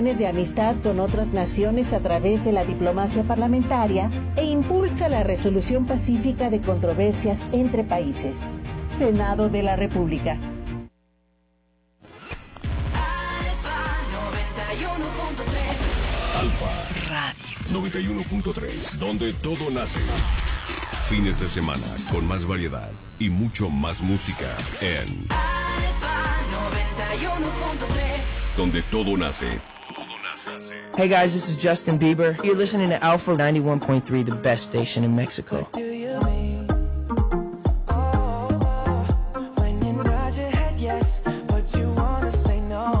de amistad con otras naciones a través de la diplomacia parlamentaria e impulsa la resolución pacífica de controversias entre países. Senado de la República. Alfa Radio 91.3, donde todo nace. Fines de semana con más variedad y mucho más música en Alfa 91.3, donde todo nace. Hey guys, this is Justin Bieber. You're listening to Alpha 91.3, the best station in Mexico.